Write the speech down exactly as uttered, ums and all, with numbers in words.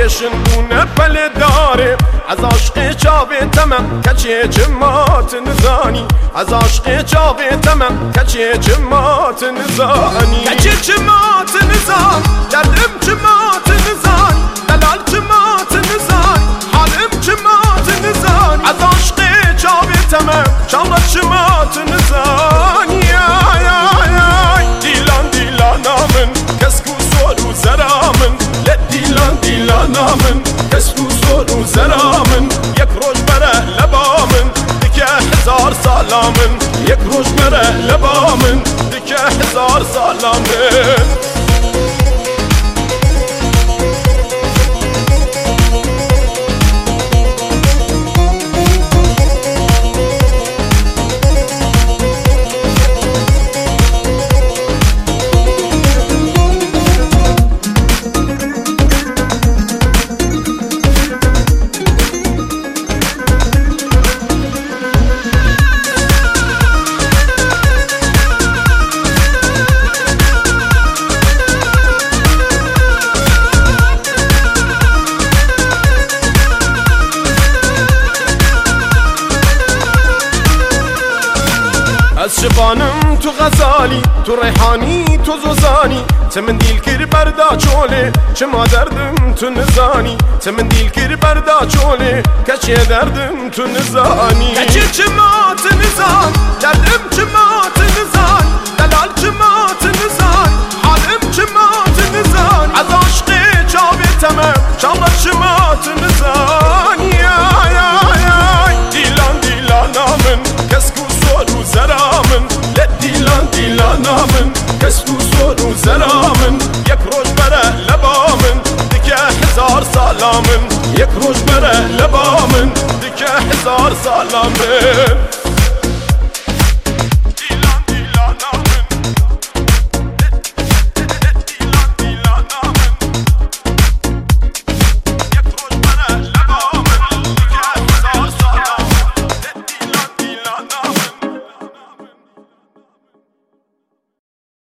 شندونه پل داره از عشق چاوه تمام کچه جماعت نزانی از عشق چاوه تمام کچه جماعت نزانی کچه جماعت نزان دردم جماعت نزان دلال جماعت نزان حالم جماعت نزان از عشق چاوه تمام چاوه جماعت نزانی دیلان دیلانامن کسکو سور و زرامن دیلان دیلانامن کسکو سور و زرامن یک روز بره لبامن دیگه هزار سالامن یک روز بره لبامن دیگه هزار سالامن از شبانم تو غزالی تو ریحانی تو زوزانی تمن دیل کر بردا چوله چه ما دردم تو نزانی تمن دیل کر بردا چوله کچه دردم تو نزانی کچه چه ما نزان دردم چه ما نزان دلال چه ما نزان حالم چه ما نزان از عشق چاوه تمام چاوه چه ما نزانی دیلان دیلانامن کسکو سور و زرامن دیلان دیلانامن کسکو سور و زرامن یک روز بره لبامن دیگه هزار سالامن یک روز بره لبامن دیگه هزار سالامن